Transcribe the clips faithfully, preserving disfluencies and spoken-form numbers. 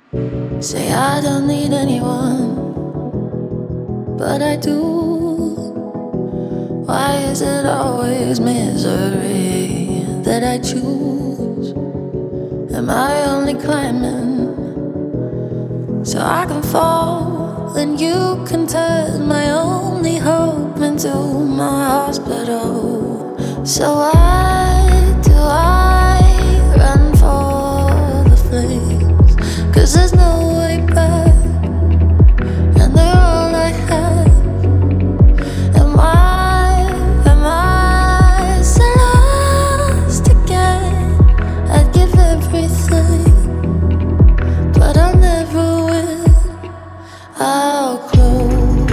Say I don't need anyone, but I do. Why is it always misery that I choose? Am I only climbing so I can fall and you can turn my only hope into my hospital? So why do I run for the flames? 'Cause there's no way back, and they're all I have. And why am I so lost again? I'd give everything, but I'll never win. I'll close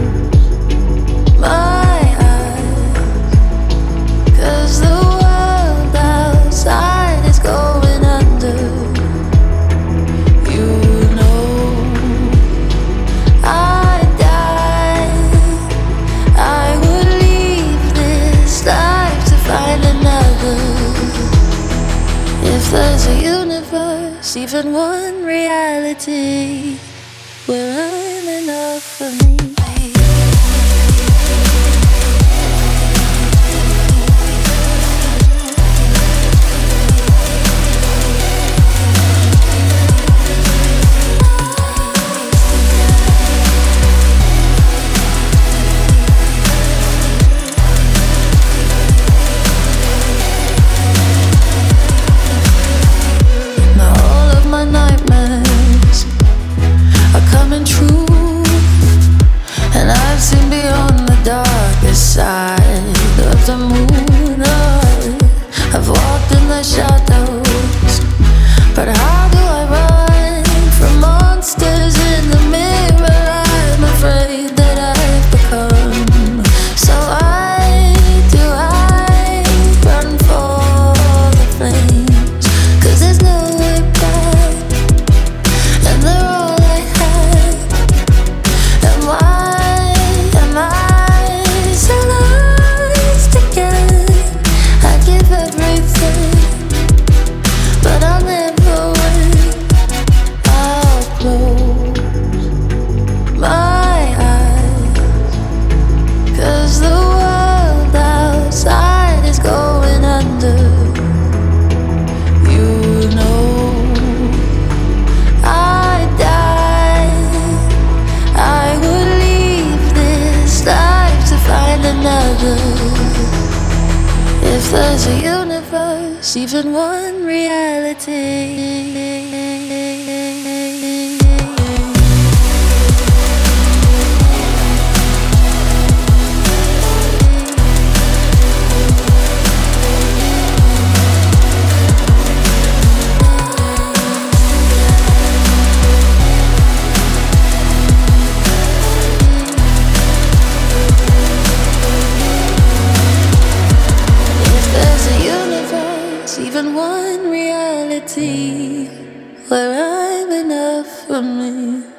my eyes, 'cause the world outside is going under. You know I'd die, I would leave this life to find another. If there's a universe, even one reality where I'm enough for me. Now all of my nightmares are coming true, and I've seen beyond the darkest side of the moon. I've walked in the shadows, but how do I run from monsters in the mirror I'm afraid that I've become? So why do I run for the flames? 'Cause there's no way back, and they're all I have. And why am I so lost again? I give everything, but I'll never win. I'll close my eyes, 'cause the world outside is going under. You know I'd die, I would leave this life to find another. If there's a universe, even one reality. If there's a universe, even one reality where I'm enough for me.